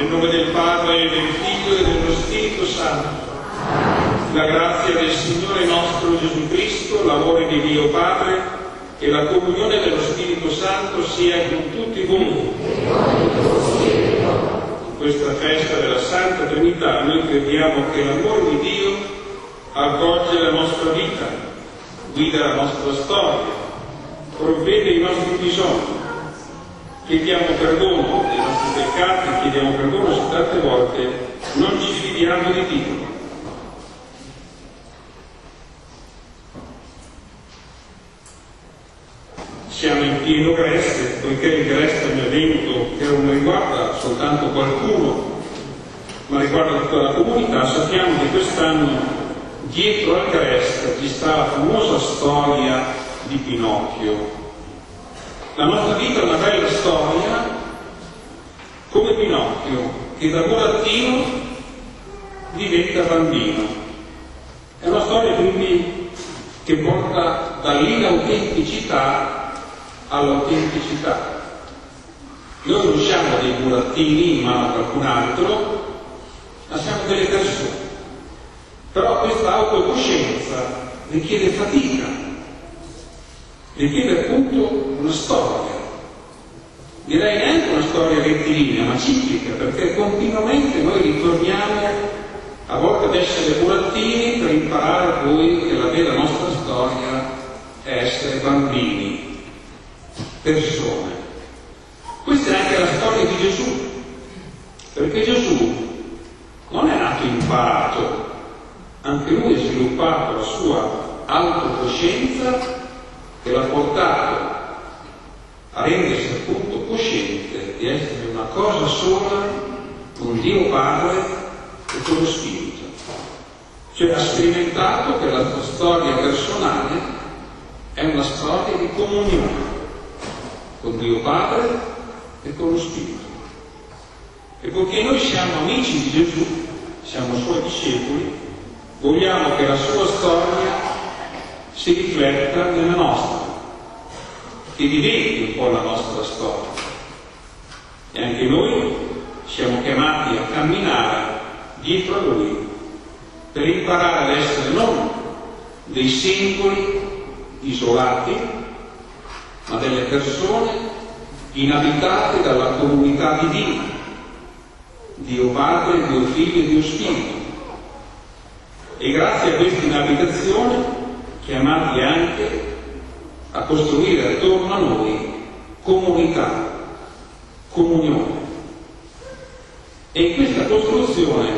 Nel nome del Padre, del Figlio e dello Spirito Santo. La grazia del Signore nostro Gesù Cristo, l'amore di Dio Padre e la comunione dello Spirito Santo sia con tutti voi. In questa festa della Santa Trinità noi crediamo che l'amore di Dio avvolge la nostra vita, guida la nostra storia, provvede i nostri bisogni. Chiediamo perdono dei nostri peccati, chiediamo perdono se tante volte non ci fidiamo di Dio. Siamo in pieno Greste, poiché il Greste è un evento che non riguarda soltanto qualcuno, ma riguarda tutta la comunità. Sappiamo che quest'anno dietro al Greste ci sta la famosa storia di Pinocchio. La nostra vita è una bella storia come Pinocchio, che da burattino diventa bambino. È una storia quindi che porta dall'inautenticità all'autenticità. Noi non siamo dei burattini in mano a qualcun altro, ma siamo delle persone. Però questa autocoscienza richiede fatica, richiede appunto una storia. Direi neanche una storia rettilinea, ma ciclica, perché continuamente noi ritorniamo a volte ad essere burattini per imparare poi che la vera nostra storia è essere bambini, persone. Questa è anche la storia di Gesù, perché Gesù non è nato imparato, anche lui ha sviluppato la sua autocoscienza che l'ha portato a rendersi appunto cosciente di essere una cosa sola con Dio Padre e con lo Spirito. Cioè ha sperimentato che la sua storia personale è una storia di comunione con Dio Padre e con lo Spirito. E poiché noi siamo amici di Gesù, siamo suoi discepoli, vogliamo che la sua storia si rifletta nella nostra, che diventi un po' la nostra storia. E anche noi siamo chiamati a camminare dietro a Lui per imparare ad essere non dei singoli isolati, ma delle persone inabitate dalla comunità divina, Dio Padre, Dio Figlio e Dio Spirito. E grazie a questa inabitazione chiamati anche a costruire attorno a noi comunità, comunione. E in questa costruzione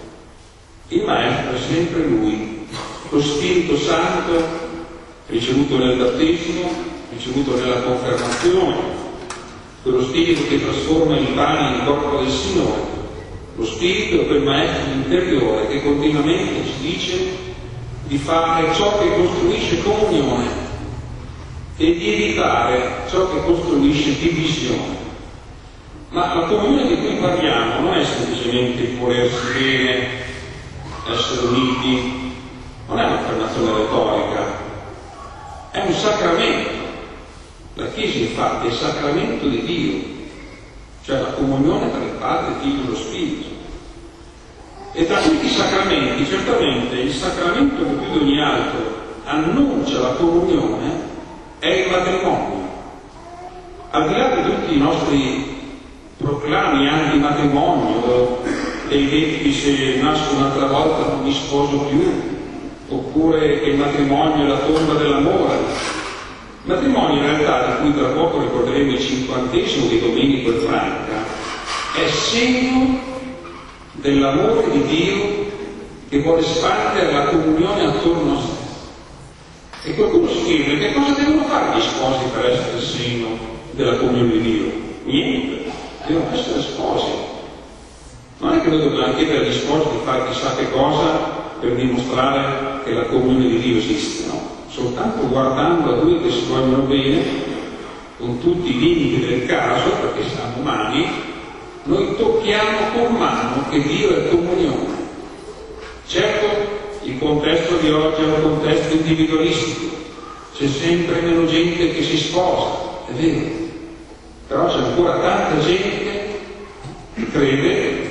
il Maestro è sempre Lui, lo Spirito Santo ricevuto nel battesimo, ricevuto nella confermazione, quello Spirito che trasforma il pane in corpo del Signore, lo Spirito è quel Maestro interiore che continuamente ci dice di fare ciò che costruisce comunione e di evitare ciò che costruisce divisione. Ma la comunione di cui parliamo non è semplicemente il volersi bene, essere uniti, non è un'affermazione retorica, è un sacramento. La Chiesa infatti è il sacramento di Dio, cioè la comunione tra il Padre, il Figlio e lo Spirito. E tra questi sacramenti, certamente, il sacramento che più di ogni altro annuncia la comunione è il matrimonio. Al di là di tutti i nostri proclami anti-matrimonio, dei detti se nasco un'altra volta non mi sposo più, oppure che il matrimonio è la tomba dell'amore. Il matrimonio in realtà, di cui tra poco ricorderemo il 50° di Domenico e Franca, è segno dell'amore di Dio che vuole espandere la comunione attorno a sé. E qualcuno scrive: che cosa devono fare gli sposi per essere segno della comunione di Dio? Niente, devono essere sposi. Non è che noi dobbiamo chiedere agli sposi di fare chissà che cosa per dimostrare che la comunione di Dio esiste, no? Soltanto guardando a due che si vogliono bene, con tutti i limiti del caso, perché siamo umani, noi tocchiamo con mano che Dio è comunione. Certo, il contesto di oggi è un contesto individualistico, c'è sempre meno gente che si sposa, è vero, però c'è ancora tanta gente che crede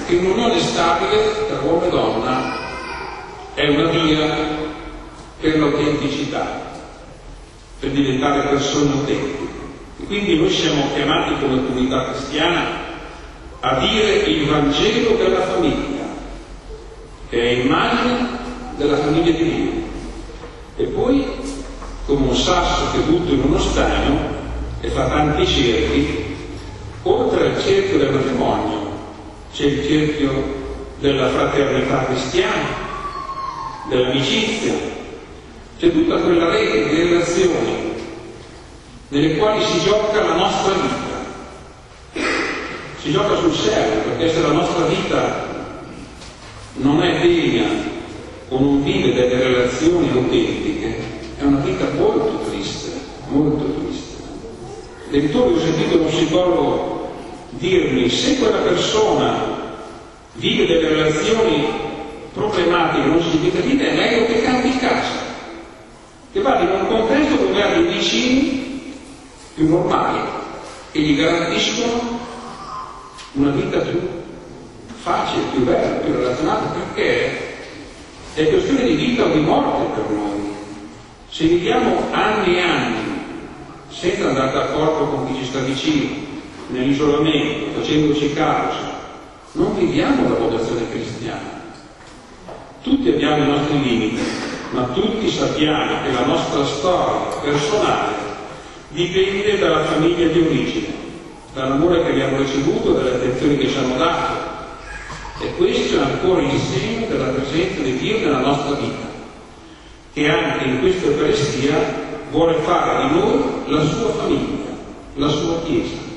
che un'unione stabile tra uomo e donna è una via per l'autenticità, per diventare persone autentiche. E quindi noi siamo chiamati come comunità cristiana a dire il Vangelo della famiglia, che è immagine della famiglia di Dio. E poi, come un sasso che butto in uno stagno e fa tanti cerchi, oltre al cerchio del matrimonio c'è il cerchio della fraternità cristiana, dell'amicizia, c'è tutta quella rete di relazioni nelle quali si gioca la nostra vita, si gioca sul serio, perché se la nostra vita non è degna o non vive delle relazioni autentiche, è una vita molto triste, molto triste. Dei ritorni ho sentito uno psicologo dirmi: se quella persona vive delle relazioni problematiche, non significative, è meglio che cambi casa, che vada in un contesto dove ha dei vicini più normali che gli garantiscono una vita più facile, più bella, più relazionata, perché è questione di vita o di morte per noi. Se viviamo anni e anni senza andare d'accordo con chi ci sta vicino, nell'isolamento, facendoci causa, non viviamo la vocazione cristiana. Tutti abbiamo i nostri limiti, ma tutti sappiamo che la nostra storia personale dipende dalla famiglia di origine, dall'amore che abbiamo ricevuto, dalle attenzioni che ci hanno dato. E questo è ancora il segno della presenza di Dio nella nostra vita, che anche in questa Eucaristia vuole fare di noi la sua famiglia, la sua Chiesa.